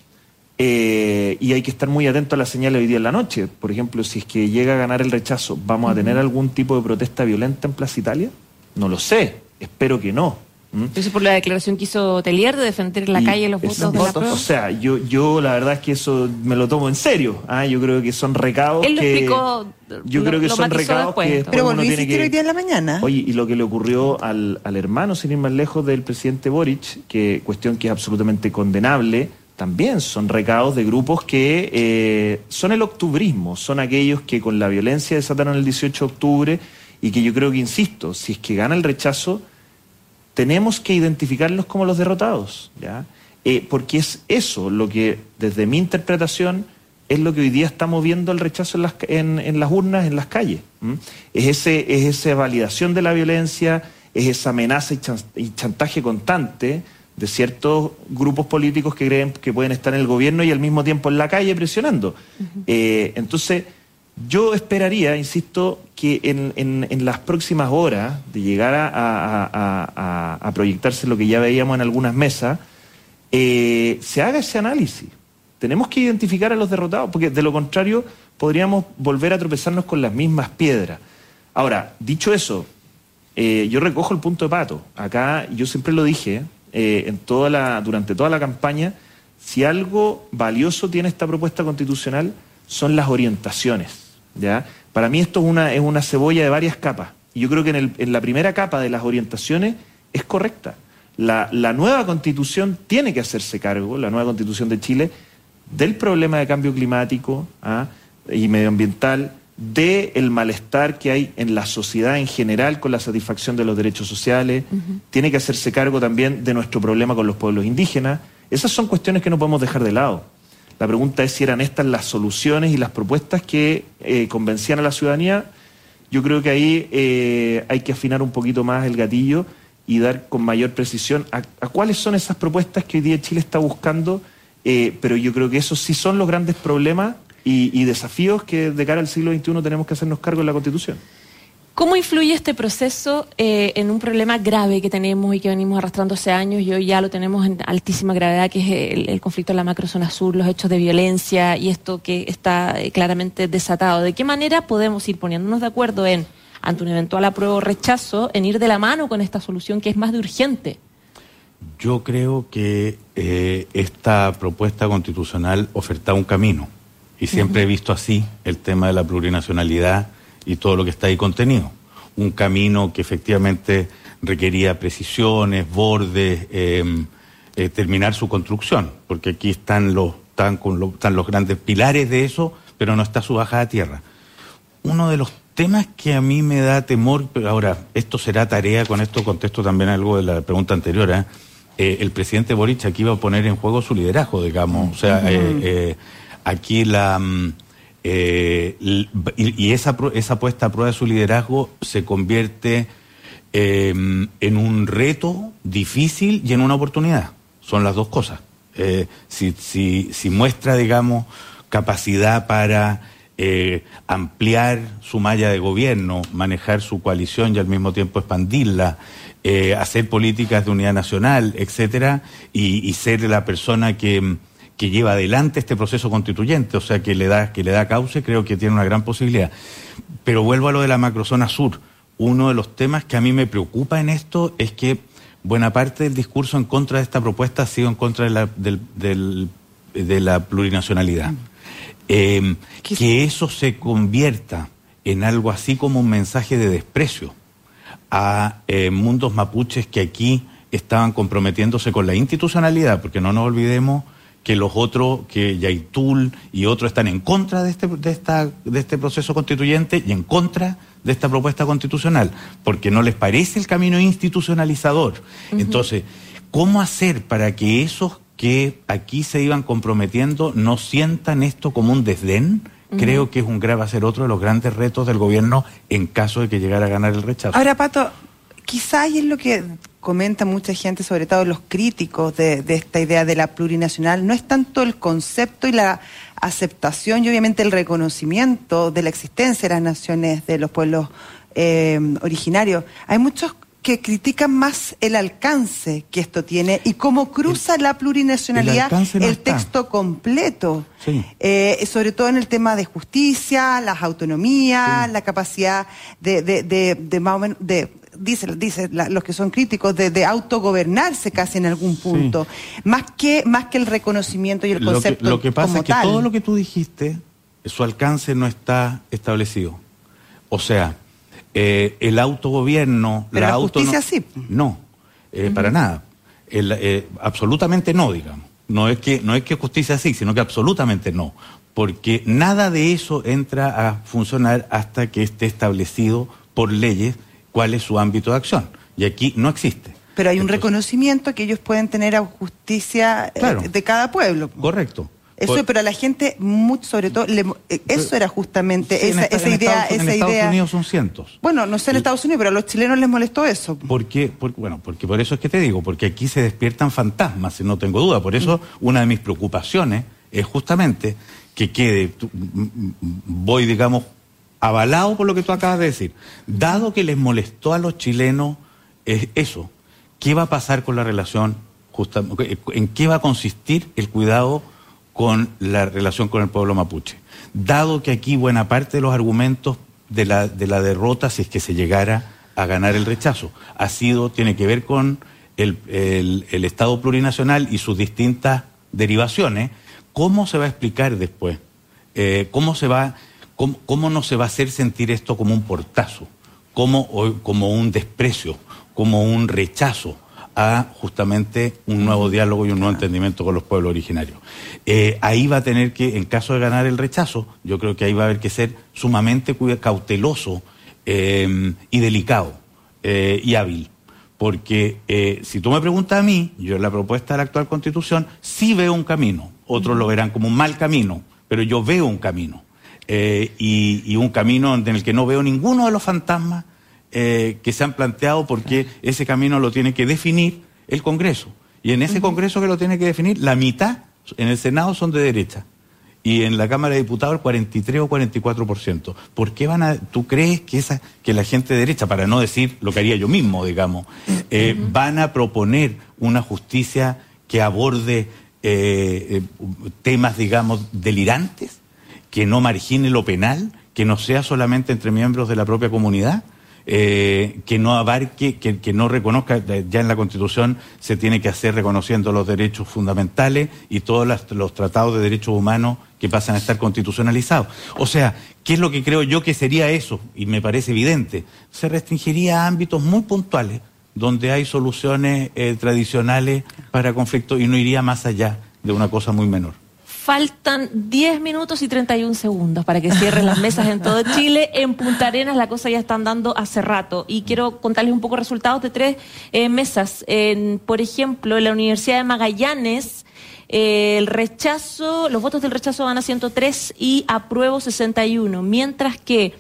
Y hay que estar muy atento a las señales hoy día en la noche. Por ejemplo, si es que llega a ganar el rechazo, ¿vamos a tener algún tipo de protesta violenta en Plaza Italia? No lo sé. Espero que no. Eso por la declaración que hizo Telier de defender en la calle los votos de la prueba. O sea, yo la verdad es que eso me lo tomo en serio. Yo creo que son recados Él lo explicó, yo creo que son recados después, que pero volvió a insistir hoy día en la mañana. Oye, y lo que le ocurrió al hermano, sin ir más lejos, del presidente Boric, cuestión que es absolutamente condenable, también son recados de grupos que son el octubrismo, son aquellos que con la violencia desataron el 18 de octubre y que yo creo que, insisto, si es que gana el rechazo, tenemos que identificarlos como los derrotados, ¿ya? Porque es eso lo que, desde mi interpretación, es lo que hoy día estamos viendo el rechazo en las urnas, en las calles. Es esa validación de la violencia, es esa amenaza y chantaje constante de ciertos grupos políticos que creen que pueden estar en el gobierno y al mismo tiempo en la calle presionando. Entonces, yo esperaría, insisto, que en las próximas horas de llegar a proyectarse lo que ya veíamos en algunas mesas, se haga ese análisis. Tenemos que identificar a los derrotados, porque de lo contrario podríamos volver a tropezarnos con las mismas piedras. Ahora, dicho eso, yo recojo el punto de Pato. Acá yo siempre lo dije, durante toda la campaña, si algo valioso tiene esta propuesta constitucional son las orientaciones, ¿ya? Para mí esto es una cebolla de varias capas. Y yo creo que en la primera capa de las orientaciones es correcta. La nueva Constitución tiene que hacerse cargo, la nueva Constitución de Chile, del problema de cambio climático y medioambiental, del malestar que hay en la sociedad en general con la satisfacción de los derechos sociales, tiene que hacerse cargo también de nuestro problema con los pueblos indígenas. Esas son cuestiones que no podemos dejar de lado. La pregunta es si eran estas las soluciones y las propuestas que convencían a la ciudadanía. Yo creo que ahí hay que afinar un poquito más el gatillo y dar con mayor precisión a cuáles son esas propuestas que hoy día Chile está buscando, pero yo creo que esos sí son los grandes problemas y desafíos que de cara al siglo XXI tenemos que hacernos cargo en la Constitución. ¿Cómo influye este proceso en un problema grave que tenemos y que venimos arrastrando hace años y hoy ya lo tenemos en altísima gravedad, que es el conflicto en la macrozona sur, los hechos de violencia y esto que está claramente desatado? ¿De qué manera podemos ir poniéndonos de acuerdo ante un eventual apruebo o rechazo, en ir de la mano con esta solución que es más de urgente? Yo creo que esta propuesta constitucional oferta un camino, y siempre he visto así el tema de la plurinacionalidad y todo lo que está ahí contenido. Un camino que efectivamente requería precisiones, bordes, terminar su construcción, porque aquí están los grandes pilares de eso, pero no está su bajada a tierra. Uno de los temas que a mí me da temor, pero ahora, esto será tarea, con esto contesto también algo de la pregunta anterior, el presidente Boric aquí va a poner en juego su liderazgo, digamos. O sea, aquí esa puesta a prueba de su liderazgo se convierte en un reto difícil y en una oportunidad. Son las dos cosas. Si muestra, digamos, capacidad para ampliar su malla de gobierno, manejar su coalición y al mismo tiempo expandirla, hacer políticas de unidad nacional, etcétera, y ser la persona que lleva adelante este proceso constituyente, o sea, que le da cauce, creo que tiene una gran posibilidad. Pero vuelvo a lo de la macrozona sur. Uno de los temas que a mí me preocupa en esto es que buena parte del discurso en contra de esta propuesta ha sido en contra de la plurinacionalidad. Que eso se convierta en algo así como un mensaje de desprecio a mundos mapuches que aquí estaban comprometiéndose con la institucionalidad, porque no nos olvidemos que los otros, que Yaitul y otros están en contra de este proceso constituyente y en contra de esta propuesta constitucional, porque no les parece el camino institucionalizador. Entonces, ¿cómo hacer para que esos que aquí se iban comprometiendo no sientan esto como un desdén? Creo que va a ser otro de los grandes retos del gobierno en caso de que llegara a ganar el rechazo. Ahora, Pato, quizá y es lo que comenta mucha gente, sobre todo los críticos de esta idea de la plurinacional, no es tanto el concepto y la aceptación y obviamente el reconocimiento de la existencia de las naciones, de los pueblos originarios. Hay muchos que critican más el alcance que esto tiene y cómo cruza la plurinacionalidad el texto completo. Sí. Sobre todo en el tema de justicia, las autonomías, la capacidad de más o menos, dice los que son críticos, de autogobernarse casi en algún punto, más que el reconocimiento y el concepto. Lo que pasa como es que tal. todo lo que tú dijiste, su alcance no está establecido. O sea, el autogobierno, pero la justicia sí. No, para nada. Absolutamente no, digamos. No es que justicia sí, sino que absolutamente no. Porque nada de eso entra a funcionar hasta que esté establecido por leyes cuál es su ámbito de acción. Y aquí no existe. Pero hay un reconocimiento que ellos pueden tener a justicia de cada pueblo. Correcto. Eso, pero a la gente, sobre todo, eso era justamente esa idea. En Estados Unidos son cientos. Bueno, no sé en Estados Unidos, pero a los chilenos les molestó eso. Porque por eso es que te digo, porque aquí se despiertan fantasmas, no tengo duda. Por eso una de mis preocupaciones es justamente que quede, voy, digamos, avalado por lo que tú acabas de decir. Dado que les molestó a los chilenos eso, ¿qué va a pasar con la relación? ¿En qué va a consistir el cuidado con la relación con el pueblo mapuche? Dado que aquí buena parte de los argumentos de la derrota, si es que se llegara a ganar el rechazo, tiene que ver con el Estado plurinacional y sus distintas derivaciones. ¿Cómo se va a explicar después? ¿Cómo no se va a hacer sentir esto como un portazo, como un desprecio, como un rechazo a justamente un nuevo diálogo y un nuevo entendimiento con los pueblos originarios? Ahí va a tener que, en caso de ganar el rechazo, yo creo que ahí va a haber que ser sumamente cauteloso y delicado y hábil. Porque si tú me preguntas a mí, yo en la propuesta de la actual Constitución sí veo un camino. Otros lo verán como un mal camino, pero yo veo un camino. Y un camino en el que no veo ninguno de los fantasmas que se han planteado, porque ese camino lo tiene que definir el Congreso. Y en ese Congreso que lo tiene que definir, la mitad en el Senado son de derecha. y en la Cámara de Diputados el 43 o 44%. ¿Por qué tú crees que la gente de derecha, para no decir lo que haría yo mismo, digamos, van a proponer una justicia que aborde temas, digamos, delirantes, que no margine lo penal, que no sea solamente entre miembros de la propia comunidad? Que no abarque, que no reconozca, ya en la Constitución se tiene que hacer reconociendo los derechos fundamentales y todos los tratados de derechos humanos que pasan a estar constitucionalizados. O sea, ¿qué es lo que creo yo que sería eso? Y me parece evidente. Se restringiría a ámbitos muy puntuales, donde hay soluciones tradicionales para conflictos y no iría más allá de una cosa muy menor. Faltan 10 minutos y 31 segundos para que cierren las mesas en todo Chile. En Punta Arenas la cosa ya está andando hace rato. Y quiero contarles un poco resultados de 3 mesas. Por ejemplo, en la Universidad de Magallanes, el rechazo, los votos del rechazo van a 103 y apruebo 61. Mientras que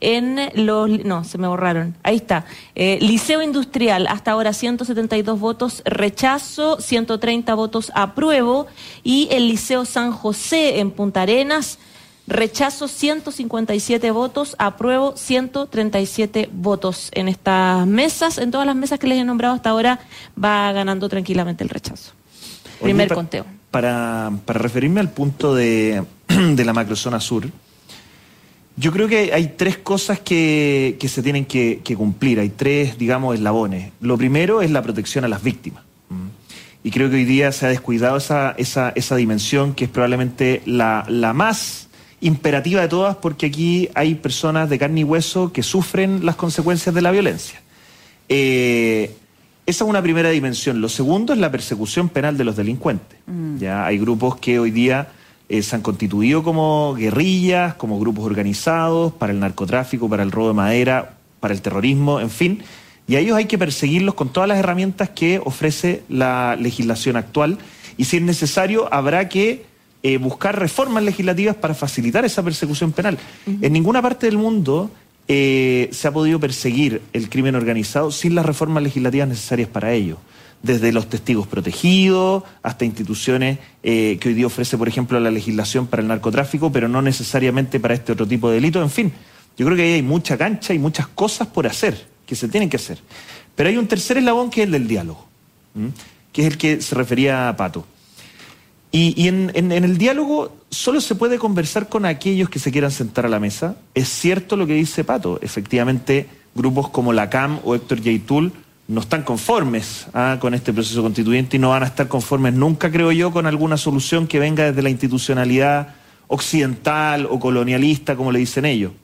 se me borraron. Ahí está. Liceo Industrial, hasta ahora 172 votos rechazo, 130 votos apruebo. Y el Liceo San José en Punta Arenas, rechazo 157 votos, apruebo 137 votos. En estas mesas, en todas las mesas que les he nombrado hasta ahora, va ganando tranquilamente el rechazo. Primer conteo. Para referirme al punto de la macrozona sur, yo creo que hay 3 cosas que se tienen que cumplir, hay 3, digamos, eslabones. Lo primero es la protección a las víctimas. Y creo que hoy día se ha descuidado esa dimensión que es probablemente la más imperativa de todas, porque aquí hay personas de carne y hueso que sufren las consecuencias de la violencia. Esa es una primera dimensión. Lo segundo es la persecución penal de los delincuentes. Ya hay grupos que hoy día se han constituido como guerrillas, como grupos organizados para el narcotráfico, para el robo de madera, para el terrorismo, en fin. Y a ellos hay que perseguirlos con todas las herramientas que ofrece la legislación actual. Y si es necesario, habrá que buscar reformas legislativas para facilitar esa persecución penal. En ninguna parte del mundo se ha podido perseguir el crimen organizado sin las reformas legislativas necesarias para ello. Desde los testigos protegidos hasta instituciones que hoy día ofrece, por ejemplo, la legislación para el narcotráfico, pero no necesariamente para este otro tipo de delitos. En fin, yo creo que ahí hay mucha cancha y muchas cosas por hacer, que se tienen que hacer. Pero hay un tercer eslabón que es el del diálogo, que es el que se refería a Pato. Y en el diálogo solo se puede conversar con aquellos que se quieran sentar a la mesa. Es cierto lo que dice Pato, efectivamente grupos como la CAM o Héctor Yaitul no están conformes con este proceso constituyente y no van a estar conformes nunca, creo yo, con alguna solución que venga desde la institucionalidad occidental o colonialista, como le dicen ellos.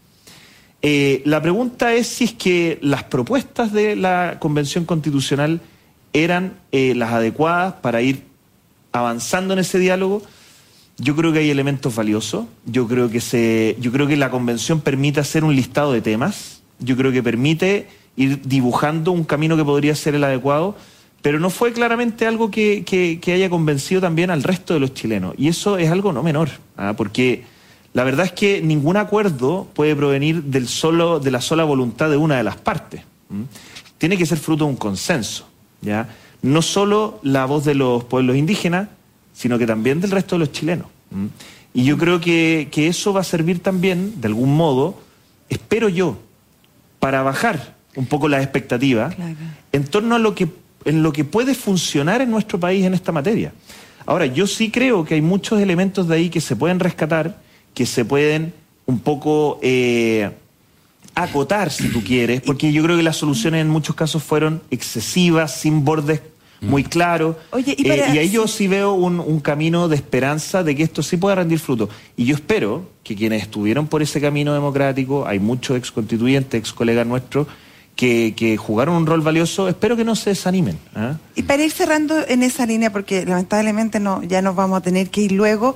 La pregunta es si es que las propuestas de la Convención Constitucional eran las adecuadas para ir avanzando en ese diálogo. Yo creo que hay elementos valiosos. Yo creo que la Convención permite hacer un listado de temas. Yo creo que permite ir dibujando un camino que podría ser el adecuado, pero no fue claramente algo que haya convencido también al resto de los chilenos. Y eso es algo no menor, porque la verdad es que ningún acuerdo puede provenir de la sola voluntad de una de las partes. Tiene que ser fruto de un consenso, ¿ya? No solo la voz de los pueblos indígenas, sino que también del resto de los chilenos. Y yo creo que eso va a servir también, de algún modo, espero yo, para bajar un poco las expectativas en torno a lo que puede funcionar en nuestro país en esta materia. Ahora, yo sí creo que hay muchos elementos de ahí que se pueden rescatar, que se pueden un poco acotar, si tú quieres, porque yo creo que las soluciones en muchos casos fueron excesivas, sin bordes muy claros. Oye, y ahí yo sí veo un camino de esperanza de que esto sí pueda rendir fruto. Y yo espero que quienes estuvieron por ese camino democrático, hay muchos ex constituyentes, ex colegas nuestros, que jugaron un rol valioso, espero que no se desanimen. Y para ir cerrando en esa línea, porque lamentablemente ya nos vamos a tener que ir luego,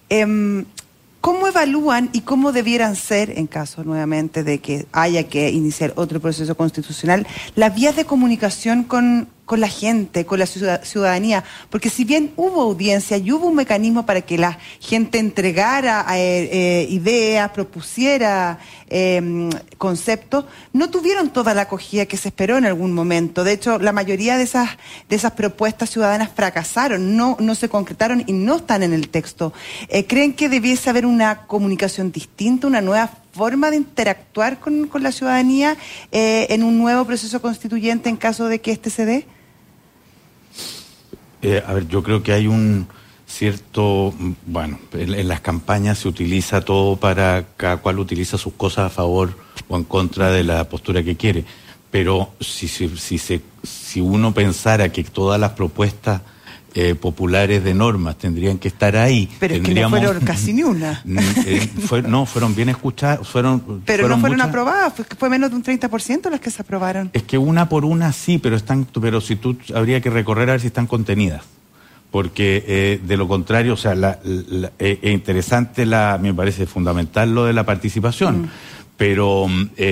¿cómo evalúan y cómo debieran ser, en caso nuevamente de que haya que iniciar otro proceso constitucional, las vías de comunicación con con la gente, con la ciudadanía, porque si bien hubo audiencia y hubo un mecanismo para que la gente entregara ideas, propusiera conceptos, no tuvieron toda la acogida que se esperó en algún momento. De hecho, la mayoría de esas propuestas ciudadanas fracasaron, no se concretaron y no están en el texto. ¿Creen que debiese haber una comunicación distinta, una nueva forma de interactuar con la ciudadanía en un nuevo proceso constituyente en caso de que este se dé? Yo creo que hay un cierto, en las campañas se utiliza todo cada cual utiliza sus cosas a favor o en contra de la postura que quiere, pero si uno pensara que todas las propuestas populares de normas tendrían que estar ahí. Pero es que no fueron casi ni una. Fueron bien escuchadas. Pero no fueron muchas aprobadas, fue menos de un 30% las que se aprobaron. Es que una por una sí, pero si tú habría que recorrer a ver si están contenidas. Porque de lo contrario, o sea, es interesante, me parece fundamental lo de la participación, pero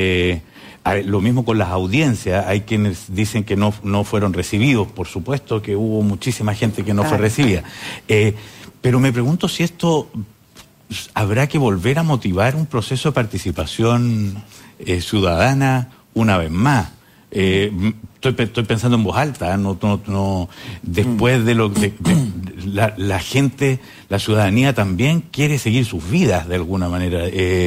lo mismo con las audiencias. Hay quienes dicen que no fueron recibidos. Por supuesto que hubo muchísima gente que no fue recibida. Pero me pregunto si esto habrá que volver a motivar un proceso de participación ciudadana una vez más. Estoy pensando en voz alta, no después de la gente, la ciudadanía también quiere seguir sus vidas de alguna manera.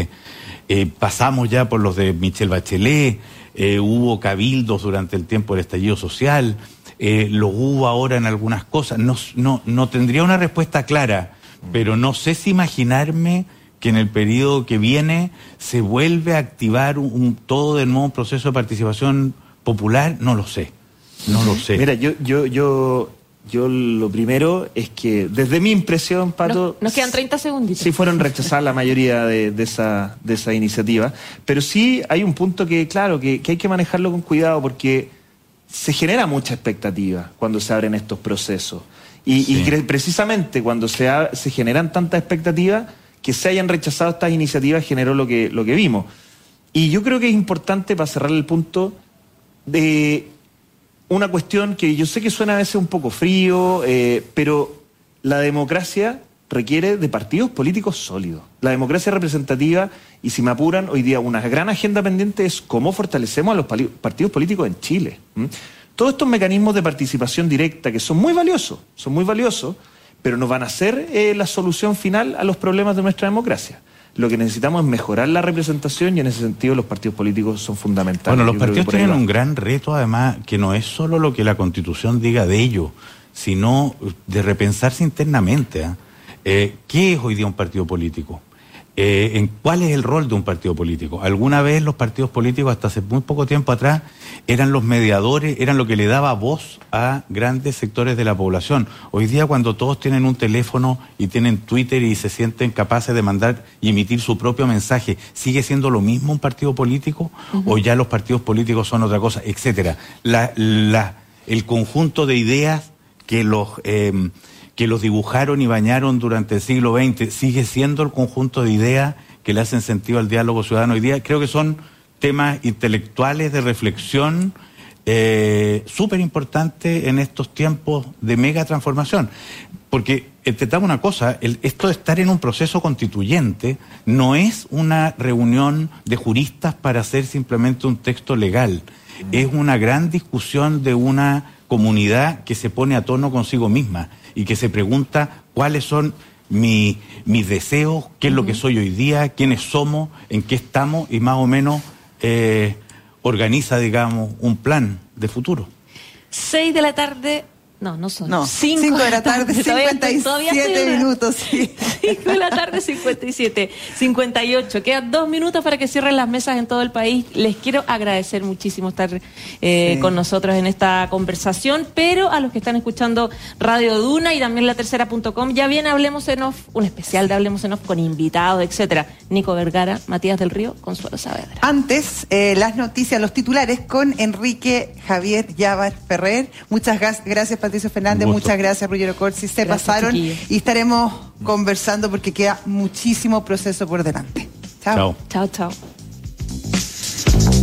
Pasamos ya por los de Michelle Bachelet, hubo cabildos durante el tiempo del estallido social, los hubo ahora en algunas cosas. No tendría una respuesta clara, pero no sé si imaginarme que en el periodo que viene se vuelve a activar todo de nuevo un proceso de participación popular. No lo sé. Mira, yo lo primero es que, desde mi impresión, Pato... Nos quedan 30 segunditos. Sí fueron rechazadas la mayoría de esa iniciativa, pero sí hay un punto que, claro, que hay que manejarlo con cuidado, porque se genera mucha expectativa cuando se abren estos procesos. Y precisamente cuando se generan tantas expectativas, que se hayan rechazado estas iniciativas generó lo que vimos. Y yo creo que es importante, para cerrar el punto, de una cuestión que yo sé que suena a veces un poco frío, pero la democracia requiere de partidos políticos sólidos. La democracia representativa, y si me apuran, hoy día una gran agenda pendiente es cómo fortalecemos a los partidos políticos en Chile. Todos estos mecanismos de participación directa, que son muy valiosos, pero no van a ser la solución final a los problemas de nuestra democracia. Lo que necesitamos es mejorar la representación, y en ese sentido los partidos políticos son fundamentales. Bueno, los partidos tienen un gran reto, además, que no es solo lo que la Constitución diga de ellos, sino de repensarse internamente. ¿Qué es hoy día un partido político? ¿Cuál es el rol de un partido político? Alguna vez los partidos políticos, hasta hace muy poco tiempo atrás, eran los mediadores, eran lo que le daba voz a grandes sectores de la población. Hoy día, cuando todos tienen un teléfono y tienen Twitter y se sienten capaces de mandar y emitir su propio mensaje, ¿sigue siendo lo mismo un partido político? ¿O ya los partidos políticos son otra cosa? Etcétera. El conjunto de ideas que los dibujaron y bañaron durante el siglo XX, sigue siendo el conjunto de ideas que le hacen sentido al diálogo ciudadano hoy día. Creo que son temas intelectuales de reflexión súper importantes en estos tiempos de mega transformación. Porque, entendamos una cosa, esto de estar en un proceso constituyente no es una reunión de juristas para hacer simplemente un texto legal. Es una gran discusión de una comunidad que se pone a tono consigo misma y que se pregunta cuáles son mis deseos, qué es lo que soy hoy día, quiénes somos, en qué estamos, y más o menos organiza, digamos, un plan de futuro. 6 de la tarde... No son. 5 de la tarde, 57 minutos. Sí. 5 de la tarde, 57. 58. Quedan 2 minutos para que cierren las mesas en todo el país. Les quiero agradecer muchísimo estar con nosotros en esta conversación, pero a los que están escuchando Radio Duna y también latercera.com, ya viene Hablemos en Off, un especial de Hablemos en Off con invitados, etcétera. Nico Vergara, Matías del Río, Consuelo Saavedra. Antes, las noticias, los titulares con Enrique Javier Llavar Ferrer. Muchas gracias, Patricio Fernández, muchas gracias, Ruggiero Corsi, se pasaron, chiquillos. Y estaremos conversando porque queda muchísimo proceso por delante. Chao. Chao.